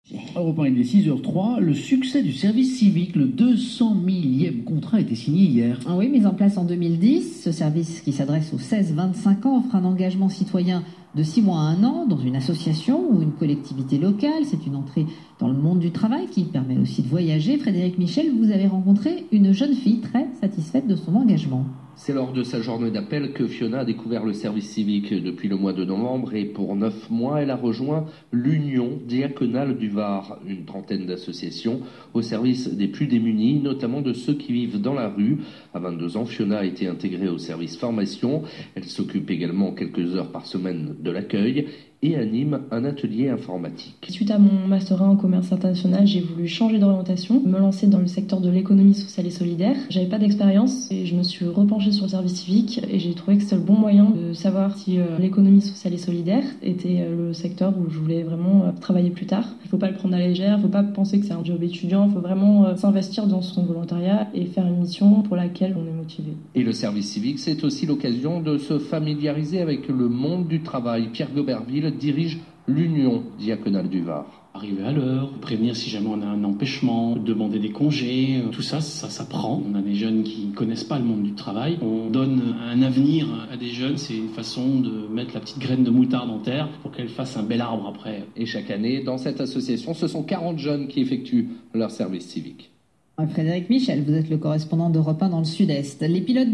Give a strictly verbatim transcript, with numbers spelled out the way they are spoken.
Europe un, il est six heures zéro trois, le succès du service civique, le deux cent millième contrat a été signé hier. Ah oui, mis en place en deux mille dix, ce service qui s'adresse aux seize vingt-cinq ans offre un engagement citoyen de six mois à un an dans une association ou une collectivité locale. C'est une entrée dans le monde du travail qui permet aussi de voyager. Frédéric Michel, vous avez rencontré une jeune fille très satisfaite de son engagement. C'est lors de sa journée d'appel que Fiona a découvert le service civique depuis le mois de novembre et pour neuf mois, elle a rejoint l'Union diaconale du Var, une trentaine d'associations au service des plus démunis, notamment de ceux qui vivent dans la rue. À vingt-deux ans, Fiona a été intégrée au service formation. Elle s'occupe également quelques heures par semaine de l'accueil et anime un atelier informatique. Suite à mon master un en commerce international, j'ai voulu changer d'orientation, me lancer dans le secteur de l'économie sociale et solidaire. J'avais pas d'expérience et je me suis repenchée sur le service civique et j'ai trouvé que c'était le bon moyen de savoir si euh, l'économie sociale et solidaire était euh, le secteur où je voulais vraiment euh, travailler plus tard. Il faut pas le prendre à la légère, il faut pas penser que c'est un job étudiant, il faut vraiment euh, s'investir dans son volontariat et faire une mission pour laquelle on est motivé. Et le service civique, c'est aussi l'occasion de se familiariser avec le monde du travail. Pierre Goberville dirige l'Union diaconale du Var. Arriver à l'heure, prévenir si jamais on a un empêchement, demander des congés, tout ça, ça s'apprend. On a des jeunes qui ne connaissent pas le monde du travail. On donne un avenir à des jeunes, c'est une façon de mettre la petite graine de moutarde en terre pour qu'elle fasse un bel arbre après. Et chaque année, dans cette association, ce sont quarante jeunes qui effectuent leur service civique. Frédéric Michel, vous êtes le correspondant d'Europe un dans le Sud-Est. Les pilotes